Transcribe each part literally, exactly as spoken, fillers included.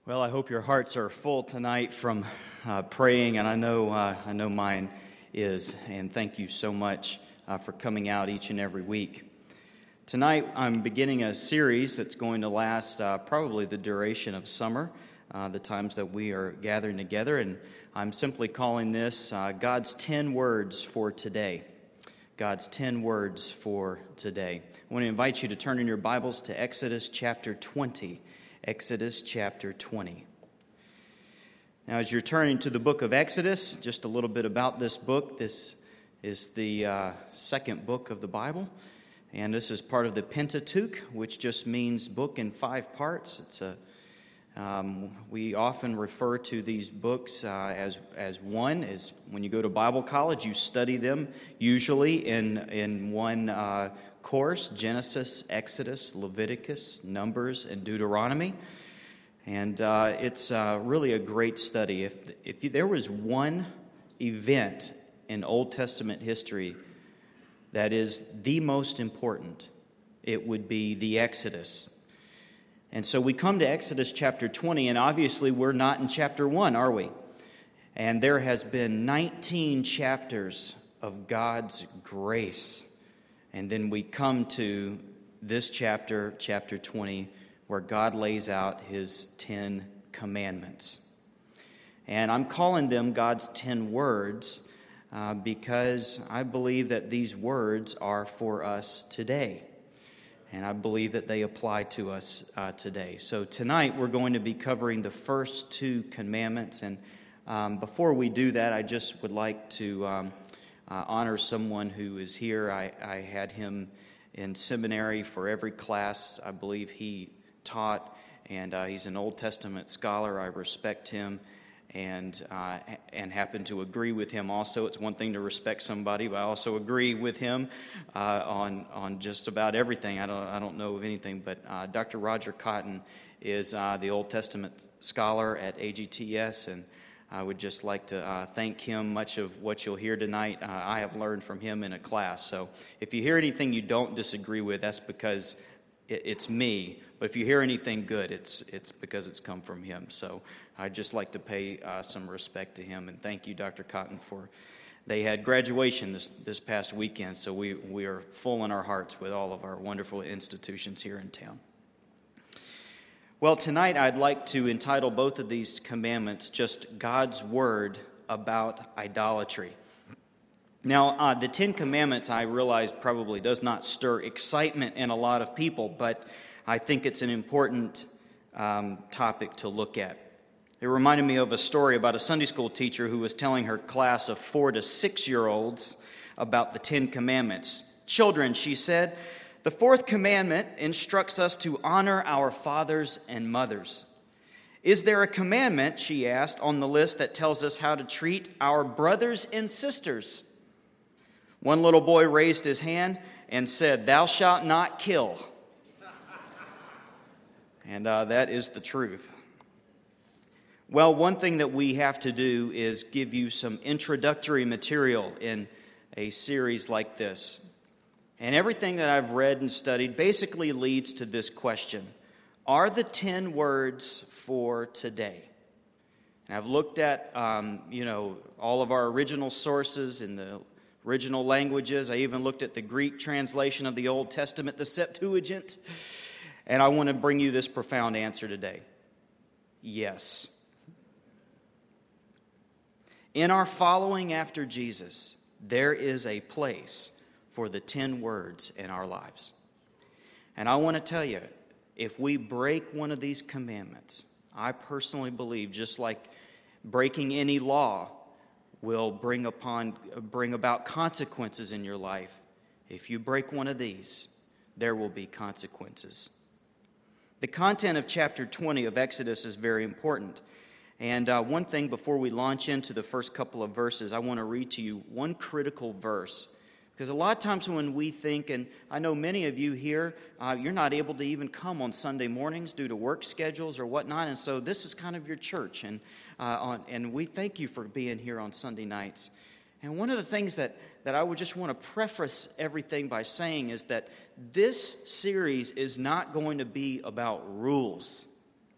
Well, I hope your hearts are full tonight from uh, praying, and I know uh, I know mine is. And thank you so much uh, for coming out each and every week. Tonight, I'm beginning a series that's going to last uh, probably the duration of summer, uh, the times that we are gathering together, and I'm simply calling this uh, God's ten Words for Today. God's ten Words for Today. I want to invite you to turn in your Bibles to Exodus chapter twenty. Exodus chapter twenty. Now, as you're turning to the book of Exodus, just a little bit about this book. This is the uh, second book of the Bible, and this is part of the Pentateuch, which just means book in five parts. It's a um, we often refer to these books uh, as as one. As when you go to Bible college, you study them usually in in one Uh, course: Genesis, Exodus, Leviticus, Numbers, and Deuteronomy. And uh, it's uh, really a great study. If if there was one event in Old Testament history that is the most important, it would be the Exodus. And so we come to Exodus chapter twenty, and obviously we're not in chapter one, are we? And there has been nineteen chapters of God's grace. And then we come to this chapter, chapter twenty, where God lays out His Ten Commandments. And I'm calling them God's ten words uh, because I believe that these words are for us today. And I believe that they apply to us uh, today. So tonight we're going to be covering the first two commandments. And um, before we do that, I just would like to Um, Uh, honor someone who is here. I, I had him in seminary for every class I believe he taught, and uh, he's an Old Testament scholar. I respect him and uh, and happen to agree with him also. It's one thing to respect somebody, but I also agree with him uh, on on just about everything. I don't I don't know of anything, but uh, Doctor Roger Cotton is uh, the Old Testament scholar at A G T S, and I would just like to uh, thank him. Much of what you'll hear tonight, uh, I have learned from him in a class. So if you hear anything you don't disagree with, that's because it, it's me. But if you hear anything good, it's it's because it's come from him. So I'd just like to pay uh, some respect to him. And thank you, Doctor Cotton, for they had graduation this, this past weekend. So we, we are full in our hearts with all of our wonderful institutions here in town. Well, tonight I'd like to entitle both of these commandments just God's Word about idolatry. Now, uh, the Ten Commandments, I realize, probably does not stir excitement in a lot of people, but I think it's an important um, topic to look at. It reminded me of a story about a Sunday school teacher who was telling her class of four to six-year-olds about the Ten Commandments. Children, she said, the fourth commandment instructs us to honor our fathers and mothers. Is there a commandment, she asked, on the list that tells us how to treat our brothers and sisters? One little boy raised his hand and said, "Thou shalt not kill." And uh, that is the truth. Well, one thing that we have to do is give you some introductory material in a series like this. And everything that I've read and studied basically leads to this question: are the ten words for today? And I've looked at, um, you know, all of our original sources in the original languages. I even looked at the Greek translation of the Old Testament, the Septuagint. And I want to bring you this profound answer today: yes. In our following after Jesus, there is a place for the ten words in our lives. And I want to tell you, if we break one of these commandments, I personally believe, just like breaking any law will bring upon bring about consequences in your life, if you break one of these, there will be consequences. The content of chapter twenty of Exodus is very important. And uh, one thing before we launch into the first couple of verses, I want to read to you one critical verse. Because a lot of times when we think, and I know many of you here, uh, you're not able to even come on Sunday mornings due to work schedules or whatnot, and so this is kind of your church, and uh, on, and we thank you for being here on Sunday nights. And one of the things that, that I would just want to preface everything by saying is that this series is not going to be about rules.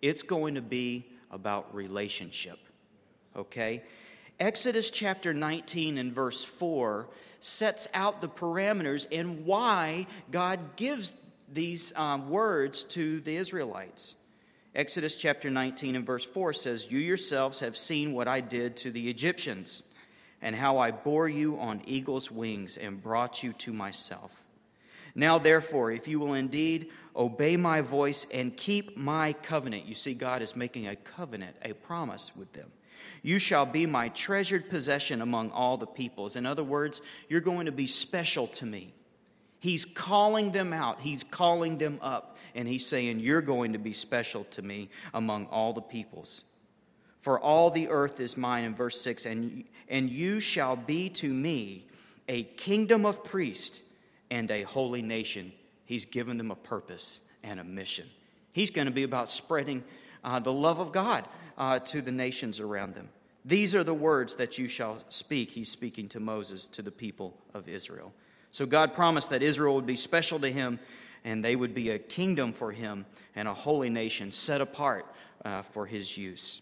It's going to be about relationship. Okay? Exodus chapter nineteen and verse four sets out the parameters and why God gives these um, words to the Israelites. Exodus chapter nineteen and verse four says, "You yourselves have seen what I did to the Egyptians, and how I bore you on eagle's wings and brought you to myself. Now therefore, if you will indeed obey my voice and keep my covenant," you see, God is making a covenant, a promise with them, "you shall be my treasured possession among all the peoples." In other words, you're going to be special to me. He's calling them out. He's calling them up. And he's saying, you're going to be special to me among all the peoples. "For all the earth is mine," in verse six, and, and you shall be to me a kingdom of priests and a holy nation." He's given them a purpose and a mission. He's going to be about spreading uh, the love of God uh, to the nations around them. "These are the words that you shall speak." He's speaking to Moses, to the people of Israel. So God promised that Israel would be special to him, and they would be a kingdom for him and a holy nation set apart uh, for his use.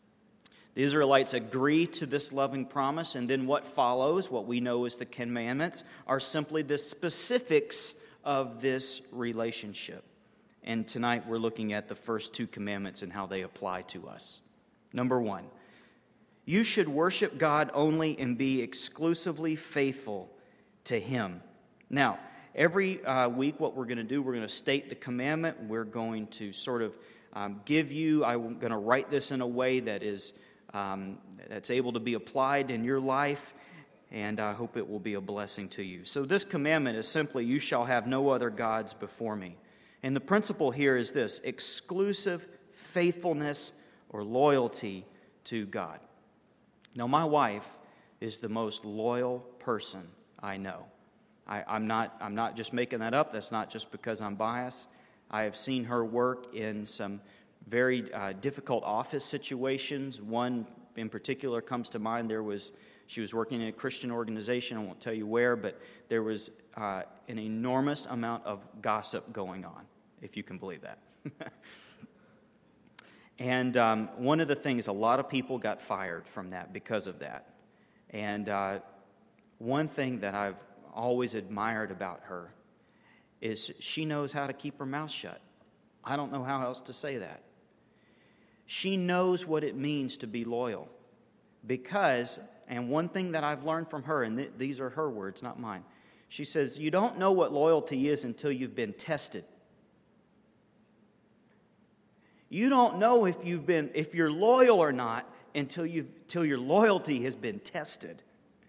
The Israelites agree to this loving promise, and then what follows, what we know as the commandments, are simply the specifics of this relationship. And tonight we're looking at the first two commandments and how they apply to us. Number one, you should worship God only and be exclusively faithful to him. Now, every uh, week what we're going to do, we're going to state the commandment. We're going to sort of um, give you, I'm going to write this in a way that is um, that's able to be applied in your life, and I hope it will be a blessing to you. So this commandment is simply, you shall have no other gods before me. And the principle here is this: exclusive faithfulness or loyalty to God. Now, my wife is the most loyal person I know. I, I'm not, I'm not just making that up. That's not just because I'm biased. I have seen her work in some very uh, difficult office situations. One in particular comes to mind. There was, she was working in a Christian organization. I won't tell you where, but there was uh, an enormous amount of gossip going on, if you can believe that. And um, one of the things, a lot of people got fired from that because of that. And uh, one thing that I've always admired about her is she knows how to keep her mouth shut. I don't know how else to say that. She knows what it means to be loyal. Because, and one thing that I've learned from her, and th- these are her words, not mine, she says, you don't know what loyalty is until you've been tested. You don't know if you've been, if you're loyal or not until you, until your loyalty has been tested.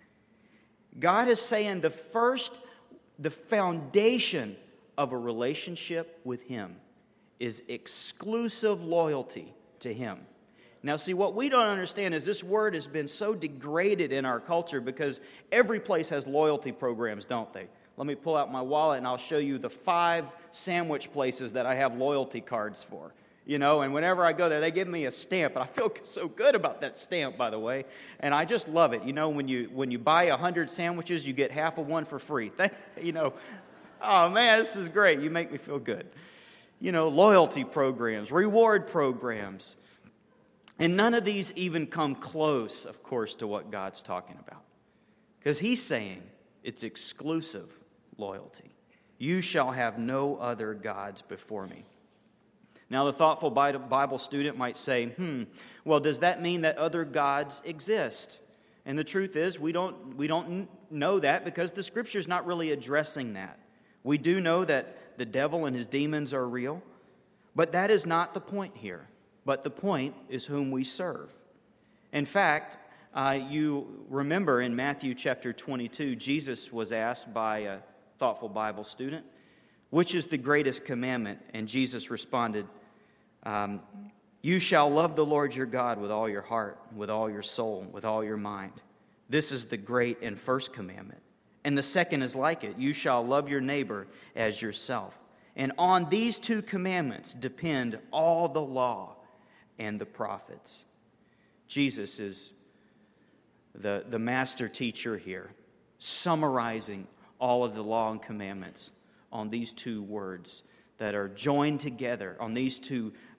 God is saying the first, the foundation of a relationship with him is exclusive loyalty to him. Now, see, what we don't understand is this word has been so degraded in our culture because every place has loyalty programs, don't they? Let me pull out my wallet and I'll show you the five sandwich places that I have loyalty cards for. You know, and whenever I go there, they give me a stamp, and I feel so good about that stamp, by the way. And I just love it. You know, when you when you buy a hundred sandwiches, you get half of one for free. Thank, you know, oh man, this is great. You make me feel good. You know, loyalty programs, reward programs, and none of these even come close, of course, to what God's talking about, because He's saying it's exclusive loyalty. You shall have no other gods before me. Now, the thoughtful Bible student might say, hmm, well, does that mean that other gods exist? And the truth is, we don't, we don't know that because the Scripture's not really addressing that. We do know that the devil and his demons are real, but that is not the point here. But the point is whom we serve. In fact, uh, you remember in Matthew chapter twenty-two, Jesus was asked by a thoughtful Bible student, which is the greatest commandment? And Jesus responded, Um, you shall love the Lord your God with all your heart, with all your soul, with all your mind. This is the great and first commandment. And the second is like it. You shall love your neighbor as yourself. And on these two commandments depend all the law and the prophets. Jesus is the, the master teacher here, summarizing all of the law and commandments on these two words that are joined together, on these two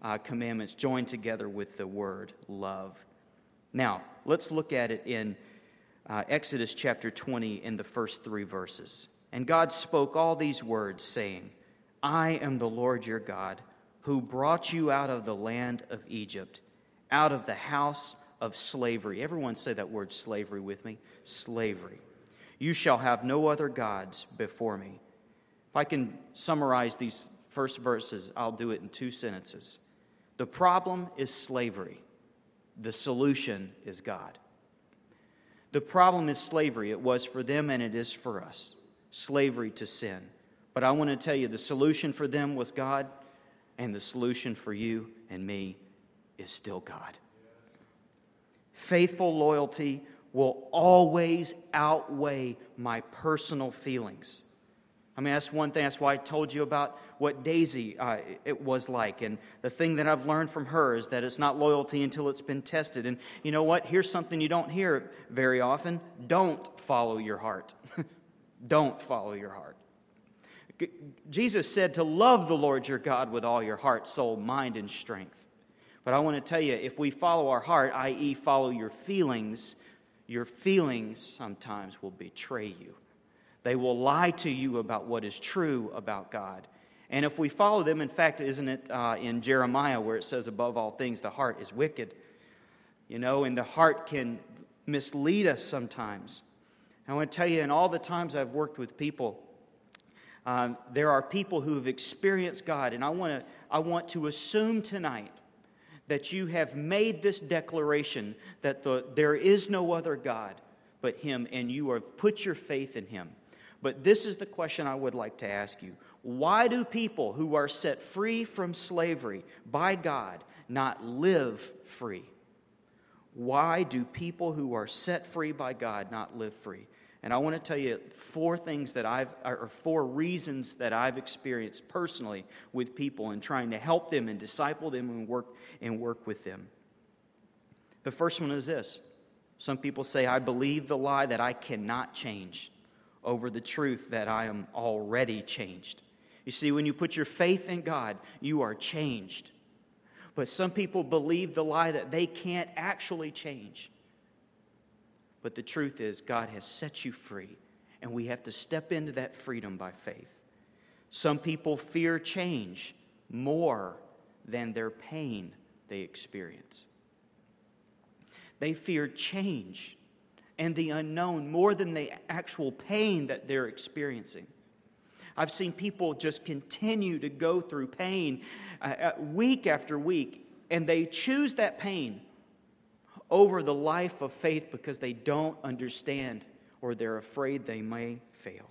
uh, commandments joined together with the word love. Now, let's look at it in uh, Exodus chapter twenty in the first three verses. And God spoke all these words, saying, I am the Lord your God, who brought you out of the land of Egypt, out of the house of slavery. Everyone say that word slavery with me. Slavery. You shall have no other gods before me. If I can summarize these first verses, I'll do it in two sentences. The problem is slavery. The solution is God. The problem is slavery. It was for them and it is for us. Slavery to sin. But I want to tell you, the solution for them was God, and the solution for you and me is still God. Faithful loyalty will always outweigh my personal feelings. I mean, that's one thing. That's why I told you about what Daisy uh, it was like. And the thing that I've learned from her is that it's not loyalty until it's been tested. And you know what? Here's something you don't hear very often. Don't follow your heart. Don't follow your heart. Jesus said to love the Lord your God with all your heart, soul, mind, and strength. But I want to tell you, if we follow our heart, that is follow your feelings, your feelings sometimes will betray you. They will lie to you about what is true about God. And if we follow them, in fact, isn't it uh, in Jeremiah where it says, above all things, the heart is wicked? You know, and the heart can mislead us sometimes. I want to tell you, in all the times I've worked with people, um, there are people who have experienced God. And I want to, I want to assume tonight that you have made this declaration that the, there is no other God but Him, and you have put your faith in Him. But this is the question I would like to ask you. Why do people who are set free from slavery by God not live free? Why do people who are set free by God not live free? And I want to tell you four things that I've, or four reasons that I've experienced personally with people in trying to help them and disciple them and work and work with them. The first one is this. Some people say, I believe the lie that I cannot change over the truth that I am already changed. You see, when you put your faith in God, you are changed. But some people believe the lie that they can't actually change. But the truth is, God has set you free, and we have to step into that freedom by faith. Some people fear change more than their pain they experience. They fear change and the unknown more than the actual pain that they're experiencing. I've seen people just continue to go through pain uh, week after week, and they choose that pain over the life of faith because they don't understand or they're afraid they may fail.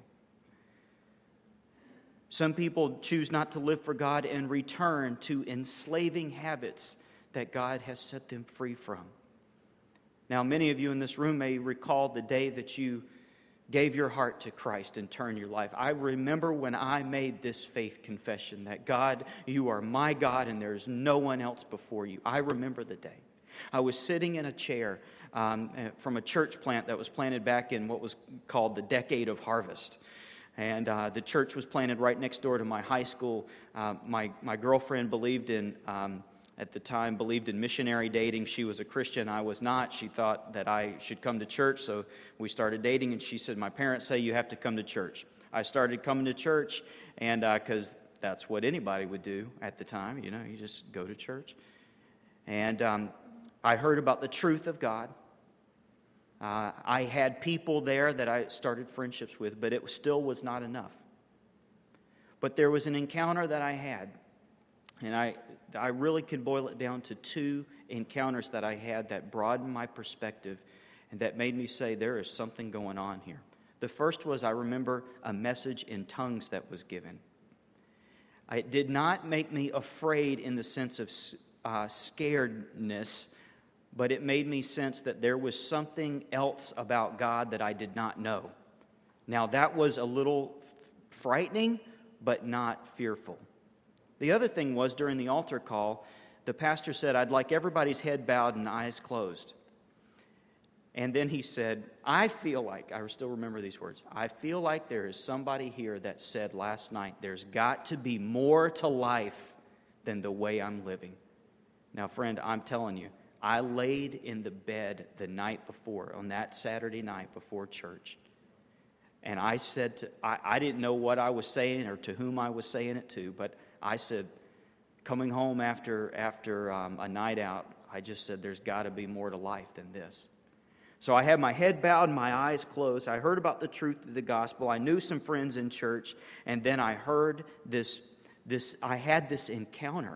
Some people choose not to live for God and return to enslaving habits that God has set them free from. Now, many of you in this room may recall the day that you gave your heart to Christ and turned your life. I remember when I made this faith confession that God, you are my God and there is no one else before you. I remember the day. I was sitting in a chair um, from a church plant that was planted back in what was called the Decade of Harvest. And uh, the church was planted right next door to my high school. Uh, my, my girlfriend believed in... Um, at the time, believed in missionary dating. She was a Christian. I was not. She thought that I should come to church, so we started dating, and she said, my parents say you have to come to church. I started coming to church, and because uh, that's what anybody would do at the time, you know, you just go to church. And um, I heard about the truth of God. Uh, I had people there that I started friendships with, but it still was not enough. But there was an encounter that I had. And I I really can boil it down to two encounters that I had that broadened my perspective and that made me say there is something going on here. The first was, I remember a message in tongues that was given. It did not make me afraid in the sense of uh, scaredness, but it made me sense that there was something else about God that I did not know. Now that was a little frightening, but not fearful. The other thing was, during the altar call, the pastor said, I'd like everybody's head bowed and eyes closed. And then he said, I feel like, I still remember these words, I feel like there is somebody here that said last night, there's got to be more to life than the way I'm living. Now, friend, I'm telling you, I laid in the bed the night before, on that Saturday night before church. And I said, to, I, I didn't know what I was saying or to whom I was saying it to, but I said, coming home after, after um, a night out, I just said, there's got to be more to life than this. So I had my head bowed and my eyes closed. I heard about the truth of the gospel. I knew some friends in church. And then I heard this, this I had this encounter.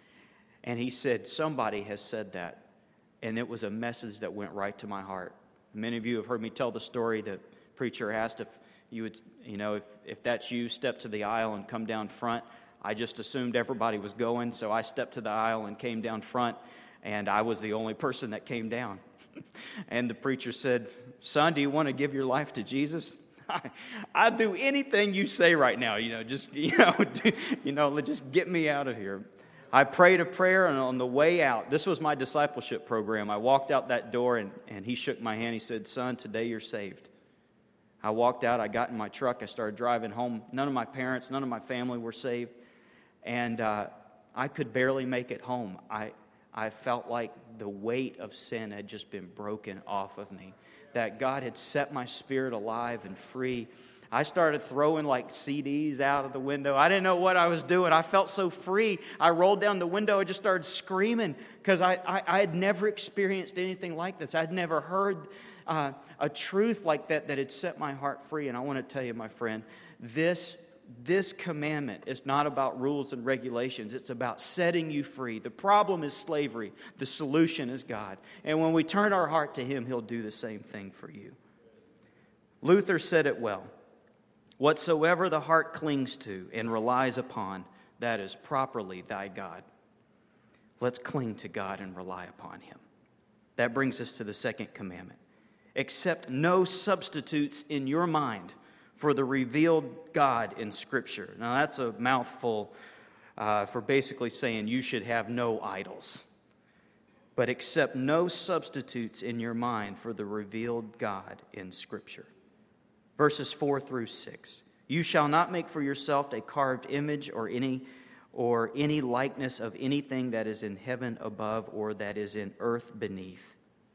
And he said, somebody has said that. And it was a message that went right to my heart. Many of you have heard me tell the story. The preacher asked if you would, you know, if, if that's you, step to the aisle and come down front. I just assumed everybody was going, so I stepped to the aisle and came down front, and I was the only person that came down. And the preacher said, son, do you want to give your life to Jesus? I, I'll do anything you say right now, you know, just, you know, do, you know, just get me out of here. I prayed a prayer, and on the way out, this was my discipleship program. I walked out that door, and, and he shook my hand. He said, son, today you're saved. I walked out. I got in my truck. I started driving home. None of my parents, none of my family were saved. And uh, I could barely make it home. I, I felt like the weight of sin had just been broken off of me, that God had set my spirit alive and free. I started throwing like C Ds out of the window. I didn't know what I was doing. I felt so free. I rolled down the window. I just started screaming because I, I, I had never experienced anything like this. I'd never heard uh, a truth like that that had set my heart free. And I want to tell you, my friend, this, this commandment is not about rules and regulations. It's about setting you free. The problem is slavery. The solution is God. And when we turn our heart to Him, He'll do the same thing for you. Luther said it well. Whatsoever the heart clings to and relies upon, that is properly thy God. Let's cling to God and rely upon Him. That brings us to the second commandment. Accept no substitutes in your mind for the revealed God in Scripture. Now that's a mouthful uh, for basically saying you should have no idols. But accept no substitutes in your mind for the revealed God in Scripture. Verses four through six. You shall not make for yourself a carved image or any or any likeness of anything that is in heaven above, or that is in earth beneath,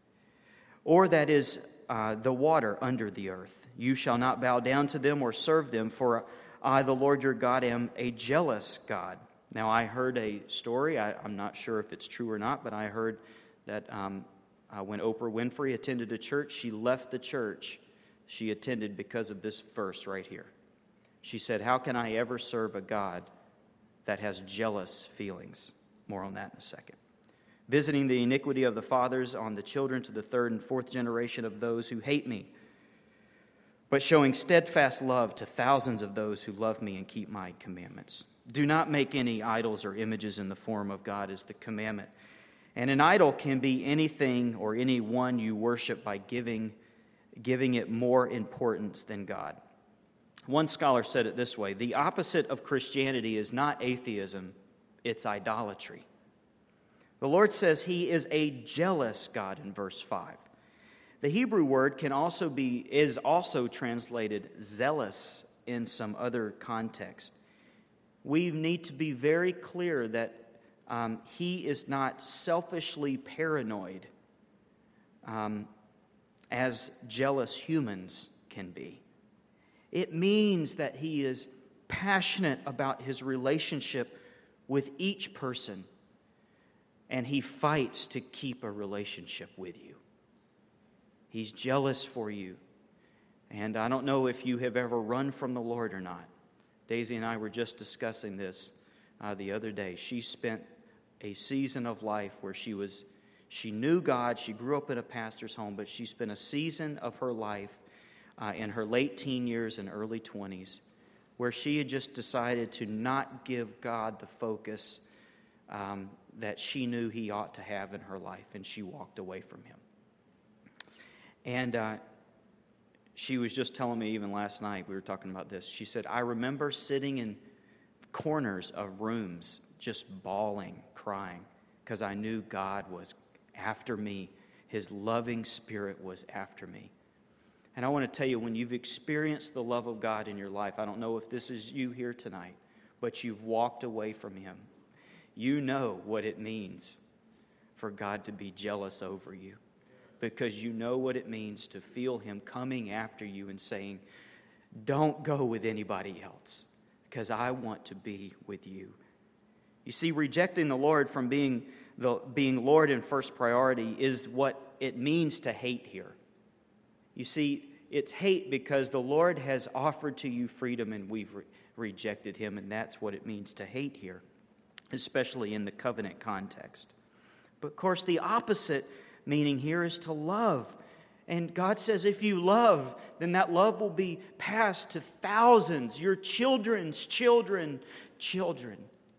or that is uh, the water under the earth. You shall not bow down to them or serve them, for I, the Lord your God, am a jealous God. Now I heard a story. I, I'm not sure if it's true or not, but I heard that um, uh, when Oprah Winfrey attended a church, she left the church she attended because of this verse right here. She said, how can I ever serve a God that has jealous feelings? More on that in a second. Visiting the iniquity of the fathers on the children to the third and fourth generation of those who hate me, but showing steadfast love to thousands of those who love me and keep my commandments. Do not make any idols or images in the form of God is the commandment. And an idol can be anything or anyone you worship by giving giving it more importance than God. One scholar said it this way: the opposite of Christianity is not atheism, it's idolatry. The Lord says He is a jealous God in verse five. The Hebrew word can also be is also translated zealous in some other context. We need to be very clear that um, He is not selfishly paranoid, Um, as jealous humans can be. It means that He is passionate about His relationship with each person, and He fights to keep a relationship with you. He's jealous for you. And I don't know if you have ever run from the Lord or not. Daisy and I were just discussing this uh, the other day. She spent a season of life where she was She knew God. She grew up in a pastor's home, but she spent a season of her life uh, in her late teen years and early twenties where she had just decided to not give God the focus um, that she knew He ought to have in her life, and she walked away from Him. And uh, she was just telling me even last night, we were talking about this. She said, I remember sitting in corners of rooms just bawling, crying, because I knew God was after me. His loving Spirit was after me. And I want to tell you, when you've experienced the love of God in your life, I don't know if this is you here tonight, but you've walked away from Him. You know what it means for God to be jealous over you, because you know what it means to feel Him coming after you and saying, don't go with anybody else, because I want to be with you. You see, rejecting the Lord from being the being Lord in first priority is what it means to hate here. You see, it's hate because the Lord has offered to you freedom and we've re- rejected Him, and that's what it means to hate here, especially in the covenant context. But of course, the opposite meaning here is to love. And God says if you love, then that love will be passed to thousands, your children's children, children.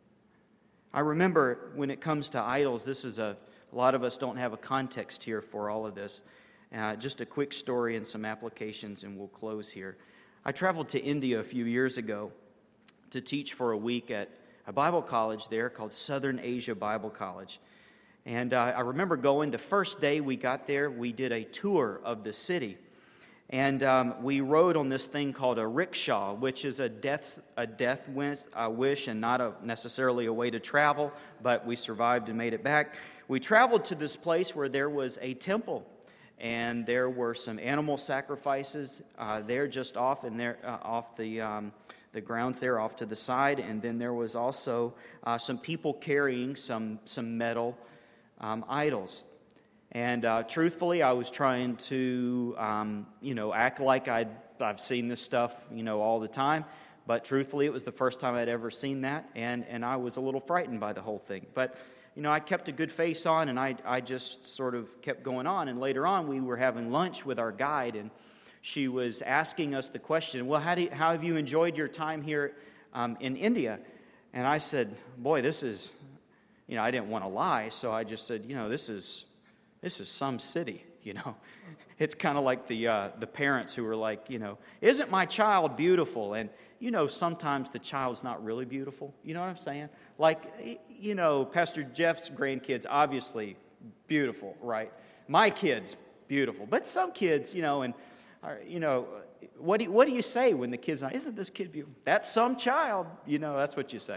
I remember when it comes to idols, this is a, a lot of us don't have a context here for all of this. Uh, just a quick story and some applications, and we'll close here. I traveled to India a few years ago to teach for a week at a Bible college there called Southern Asia Bible College. And uh, I remember going, the first day we got there, we did a tour of the city. And um, we rode on this thing called a rickshaw, which is a death a death wish, a wish and not a, necessarily a way to travel, but we survived and made it back. We traveled to this place where there was a temple, and there were some animal sacrifices uh, there just off and there uh, off the um, the grounds there off to the side, and then there was also uh, some people carrying some some metal um, idols. And uh, truthfully, I was trying to, um, you know, act like I'd, I've seen this stuff, you know, all the time. But truthfully, it was the first time I'd ever seen that, and, and I was a little frightened by the whole thing. But, you know, I kept a good face on, and I, I just sort of kept going on. And later on, we were having lunch with our guide, and she was asking us the question, well, how, do you, how have you enjoyed your time here um, in India? And I said, boy, this is, you know, I didn't want to lie, so I just said, you know, this is... This is some city, you know. It's kind of like the uh, the parents who are like, you know, isn't my child beautiful? And, you know, sometimes the child's not really beautiful. You know what I'm saying? Like, you know, Pastor Jeff's grandkids, obviously beautiful, right? My kids, beautiful. But some kids, you know, and, you know, what do you, what do you say when the kid's not, isn't this kid beautiful? That's some child, you know, that's what you say.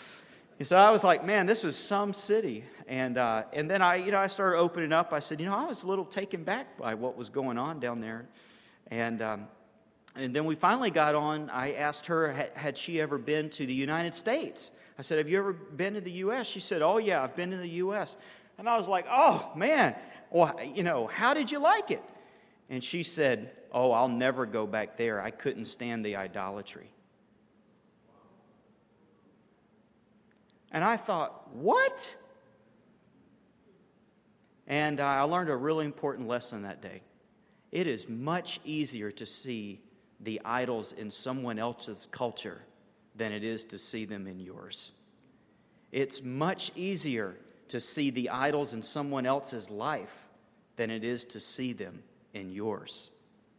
And so I was like, man, this is some city. And uh, and then I, you know, I started opening up. I said, you know, I was a little taken back by what was going on down there. And um, and then we finally got on. I asked her, had, had she ever been to the United States? I said, have you ever been to the U S? She said, oh, yeah, I've been to the U S. And I was like, oh, man, well, you know, how did you like it? And she said, oh, I'll never go back there. I couldn't stand the idolatry. And I thought, what? And uh, I learned a really important lesson that day. It is much easier to see the idols in someone else's culture than it is to see them in yours. It's much easier to see the idols in someone else's life than it is to see them in yours.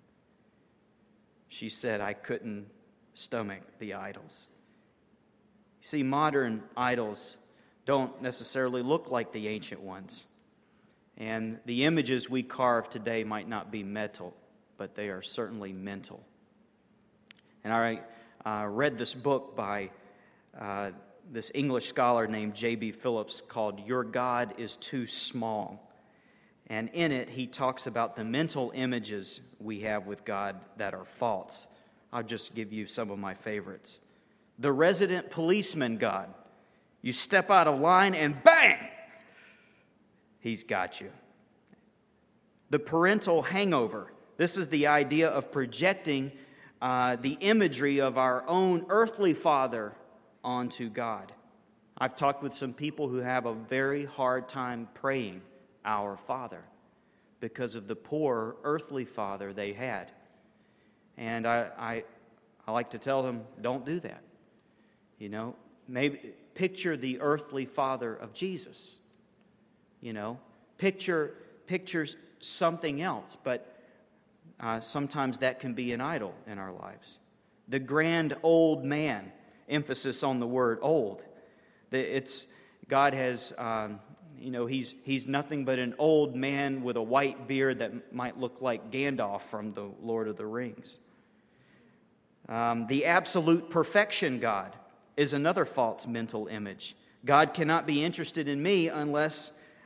She said, I couldn't stomach the idols. See, modern idols don't necessarily look like the ancient ones. And the images we carve today might not be metal, but they are certainly mental. And I uh, read this book by uh, this English scholar named J B Phillips called Your God is Too Small. And in it, he talks about the mental images we have with God that are false. I'll just give you some of my favorites. The resident policeman God. You step out of line and bang! He's got you. The parental hangover. This is the idea of projecting uh, the imagery of our own earthly father onto God. I've talked with some people who have a very hard time praying our Father because of the poor earthly father they had. And I, I, I like to tell them, don't do that. You know, maybe picture the earthly father of Jesus. You know, picture pictures something else, but uh, sometimes that can be an idol in our lives. The grand old man, emphasis on the word old. It's God has, um, you know, he's he's nothing but an old man with a white beard that might look like Gandalf from the Lord of the Rings. Um, the absolute perfection God is another false mental image. God cannot be interested in me unless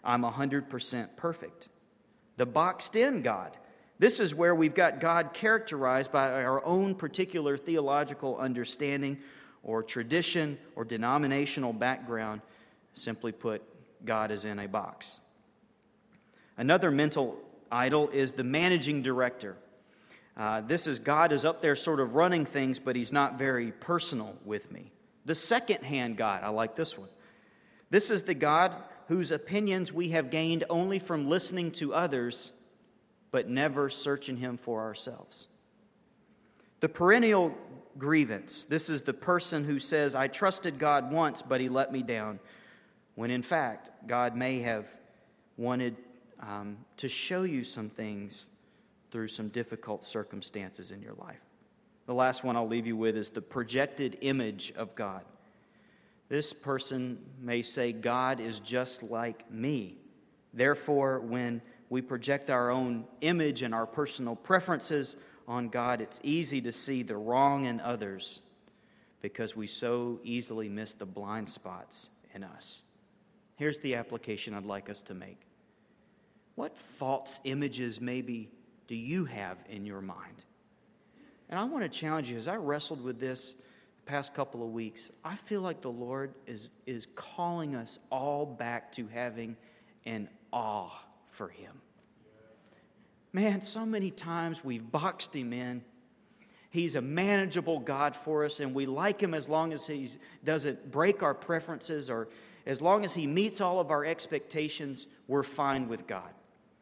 I'm one hundred percent perfect. The boxed-in God. This is where we've got God characterized by our own particular theological understanding or tradition or denominational background. Simply put, God is in a box. Another mental idol is the managing director. Uh, this is God is up there sort of running things, but He's not very personal with me. The second-hand God, I like this one. This is the God whose opinions we have gained only from listening to others, but never searching Him for ourselves. The perennial grievance. This is the person who says, I trusted God once, but He let me down. When in fact, God may have wanted um, to show you some things through some difficult circumstances in your life. The last one I'll leave you with is the projected image of God. This person may say, God is just like me. Therefore, when we project our own image and our personal preferences on God, it's easy to see the wrong in others because we so easily miss the blind spots in us. Here's the application I'd like us to make. What false images maybe do you have in your mind? And I want to challenge you, as I wrestled with this the past couple of weeks, I feel like the Lord is, is calling us all back to having an awe for Him. Man, so many times we've boxed Him in. He's a manageable God for us, and we like Him as long as He doesn't break our preferences, or as long as He meets all of our expectations, we're fine with God.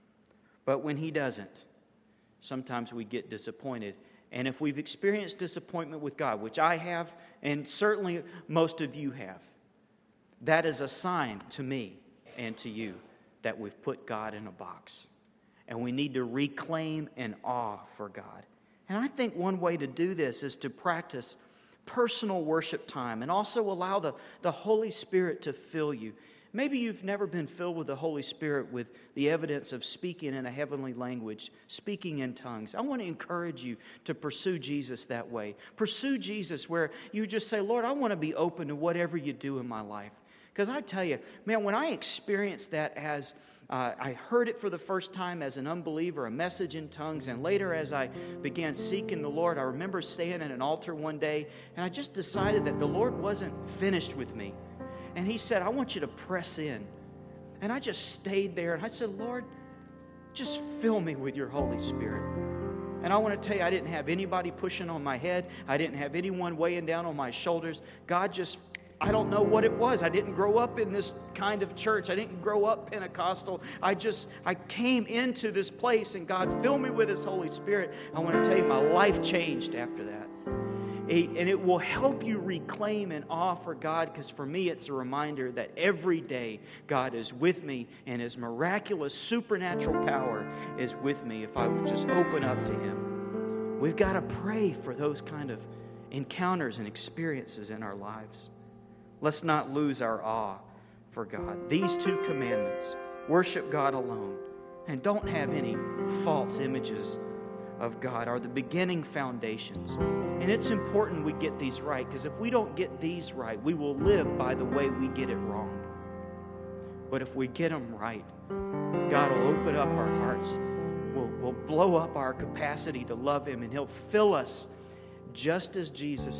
But when He doesn't, sometimes we get disappointed. And if we've experienced disappointment with God, which I have, and certainly most of you have, that is a sign to me and to you that we've put God in a box. And we need to reclaim an awe for God. And I think one way to do this is to practice personal worship time and also allow the, the Holy Spirit to fill you. Maybe you've never been filled with the Holy Spirit with the evidence of speaking in a heavenly language, speaking in tongues. I want to encourage you to pursue Jesus that way. Pursue Jesus where you just say, Lord, I want to be open to whatever you do in my life. Because I tell you, man, when I experienced that as uh, I heard it for the first time as an unbeliever, a message in tongues, and later as I began seeking the Lord, I remember staying at an altar one day, and I just decided that the Lord wasn't finished with me. And He said, I want you to press in. And I just stayed there, and I said, Lord, just fill me with your Holy Spirit. And I want to tell you, I didn't have anybody pushing on my head. I didn't have anyone weighing down on my shoulders. God just, I don't know what it was. I didn't grow up in this kind of church. I didn't grow up Pentecostal. I just, I came into this place, and God filled me with His Holy Spirit. I want to tell you, my life changed after that. And it will help you reclaim an awe for God, because for me it's a reminder that every day God is with me, and His miraculous supernatural power is with me if I would just open up to Him. We've got to pray for those kind of encounters and experiences in our lives. Let's not lose our awe for God. These two commandments, worship God alone and don't have any false images of God, are the beginning foundations. And it's important we get these right, because if we don't get these right, we will live by the way we get it wrong. But if we get them right, God will open up our hearts. We'll, we'll blow up our capacity to love Him, and He'll fill us, just as Jesus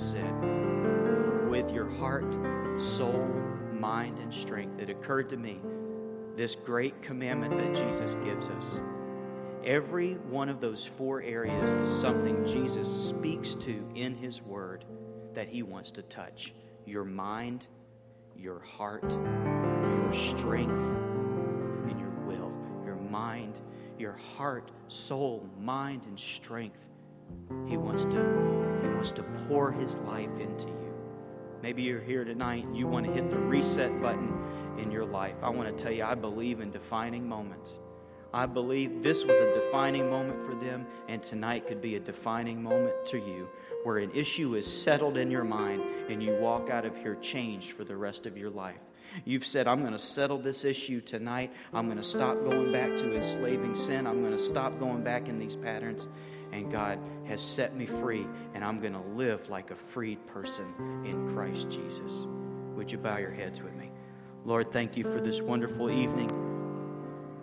said, with your heart, soul, mind, and strength. It occurred to me, this great commandment that Jesus gives us, every one of those four areas is something Jesus speaks to in His Word that He wants to touch. Your mind, your heart, your strength, and your will. Your mind, your heart, soul, mind, and strength. He wants to, He wants to pour His life into you. Maybe you're here tonight and you want to hit the reset button in your life. I want to tell you, I believe in defining moments. I believe this was a defining moment for them, and tonight could be a defining moment to you, where an issue is settled in your mind and you walk out of here changed for the rest of your life. You've said, I'm going to settle this issue tonight. I'm going to stop going back to enslaving sin. I'm going to stop going back in these patterns. And God has set me free, and I'm going to live like a freed person in Christ Jesus. Would you bow your heads with me? Lord, thank you for this wonderful evening.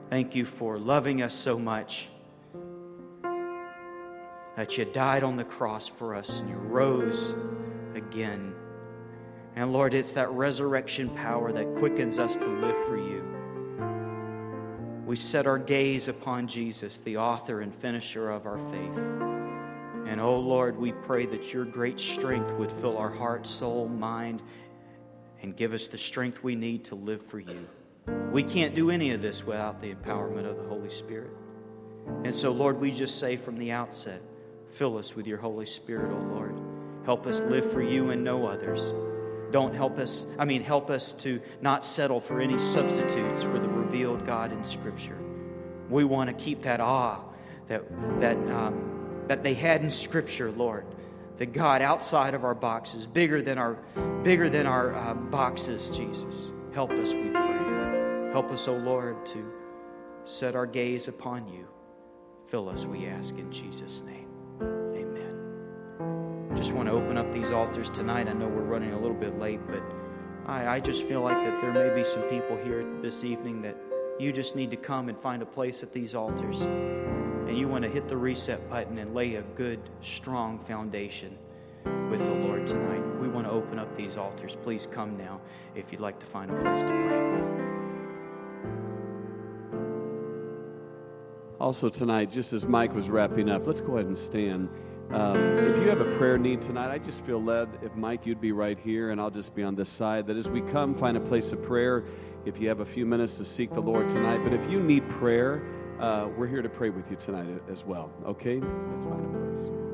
Thank you for loving us so much that you died on the cross for us and you rose again. And Lord, it's that resurrection power that quickens us to live for you. We set our gaze upon Jesus, the author and finisher of our faith. And oh Lord, we pray that your great strength would fill our heart, soul, mind, and give us the strength we need to live for you. We can't do any of this without the empowerment of the Holy Spirit. And so, Lord, we just say from the outset, fill us with your Holy Spirit, oh Lord. Help us live for you and no others. Don't help us, I mean, help us to not settle for any substitutes for the revealed God in Scripture. We want to keep that awe that that um, that they had in Scripture, Lord. The God outside of our boxes, bigger than our bigger than our uh, boxes, Jesus. Help us, we pray. Help us, O Lord, to set our gaze upon you. Fill us, we ask, in Jesus' name. Just want to open up these altars tonight. I know we're running a little bit late, but I, I just feel like that there may be some people here this evening that you just need to come and find a place at these altars. And you want to hit the reset button and lay a good, strong foundation with the Lord tonight. We want to open up these altars. Please come now if you'd like to find a place to pray. Also tonight, just as Mike was wrapping up, let's go ahead and stand. Um, if you have a prayer need tonight, I just feel led, if Mike, you'd be right here and I'll just be on this side, that as we come, find a place of prayer. If you have a few minutes to seek the Lord tonight, but if you need prayer, uh, we're here to pray with you tonight as well. Okay? Let's find a place.